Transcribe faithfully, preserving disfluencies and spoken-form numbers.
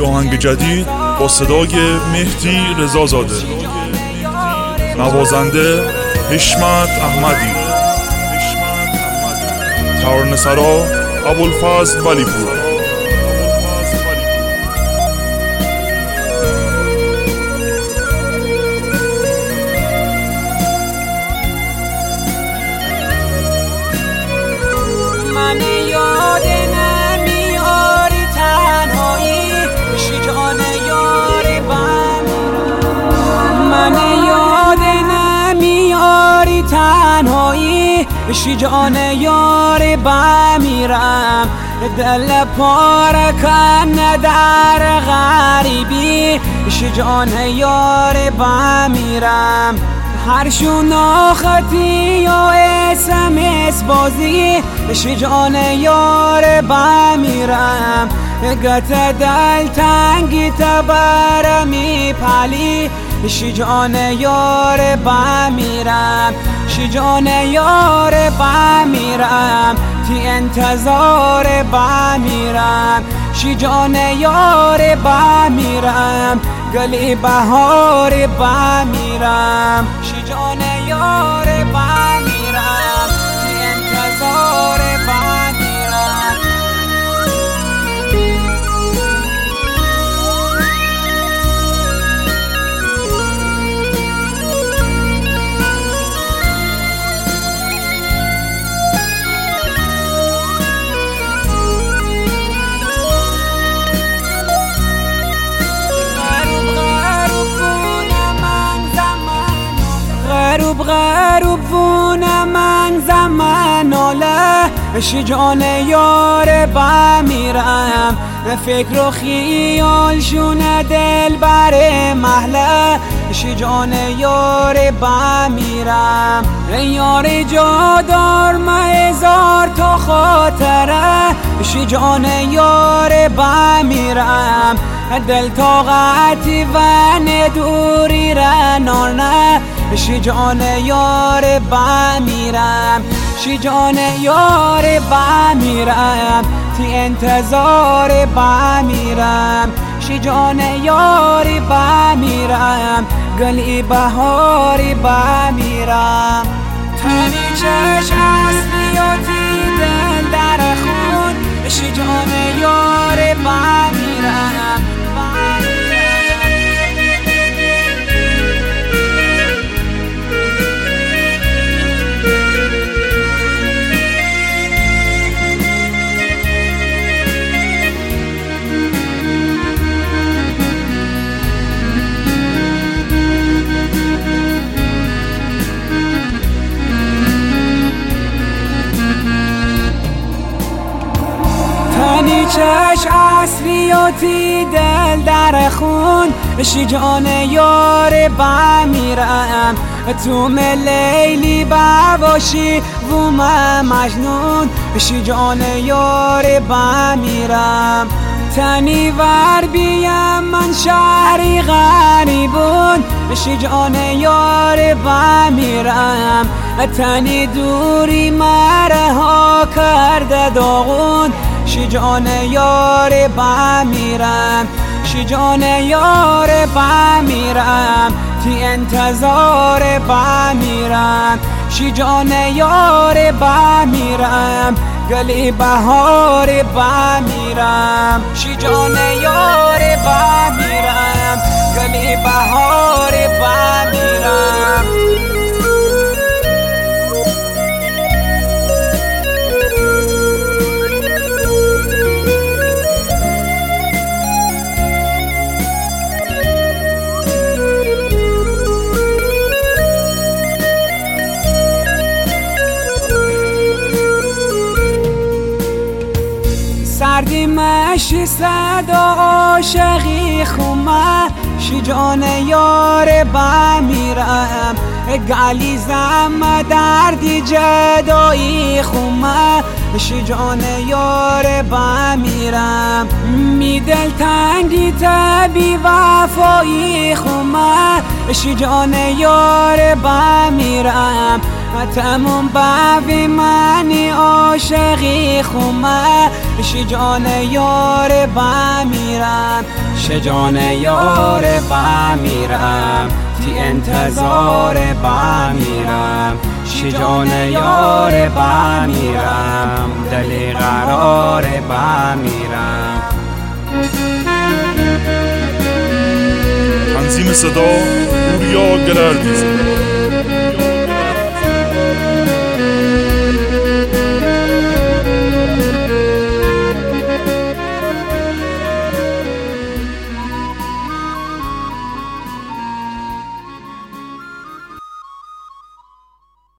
آهنگ جدید با صدای مهدی رضازاده، نوازنده حشمت احمدی، ترانه‌سرا ابوالفضل ولیپور. من یاد نمیاری تنهایی بشی جان یار بمیرم، من یاد نمیاری تنهایی بشی جان یار بمیرم، دل پاره کن در غریبی بشی جان یار بمیرم، هر شناختی یا اسمس بازی بشی جان یار بمیرم، گت دل تنگی تبر می پلی بشی جان یار بمیرم، شی جان یار بمیرم، تی انتظار بمیرم، شی جان یار بمیرم، گلی بهار بمیرم، شی جان یار بمیرم، تی انتظار بمیرم. غروب غروب وون من زمان اوله بشی جان یار بمیرم، فکر و خیال شونه دل بر محله بشی جان یار بمیرم، یار جادار مهزار تا خاطره بشی جان یار بمیرم، دل طاقتی و ندوری رنانه بشی جان یار بمیرم، شی جان یار بمیرم، تی انتظار بمیرم، شی جان یار بمیرم، گلی بهار بمیرم، تنی چشم اصلی و دل در خون بشی جان یار بمیرم. تنی چش اصلی و تی دل در خون بشی جان یار بمیرم، تو لیلی باشی و من مجنون بشی جان یار بمیرم، تنی ور بیم من شهری غریبون بشی جان یار بمیرم، تنی دوری مره ها کرده داغون شی جان یار بمیرم، شی جان یار بمیرم، تی انتظار بمیرم، شی جان یار بمیرم، گلی بهار بمیرم، شی جان یار بمیرم، گلی بهار بمیرم. سردی مشی صدا عاشقی خومه شی جان یار بمیرم، گلیزم دردی جدایی خومه شی جان یار بمیرم، می دل تنگی تبی وفایی خومه شی جان یار بمیرم، تموم باوی منی عاشقی خومه شجان یار بمیرم شجان یار بمیرم تی انتظار بمیرم شجان یار بمیرم دل قرار بمیرم. تنظیم صدا پوریا گلردیز.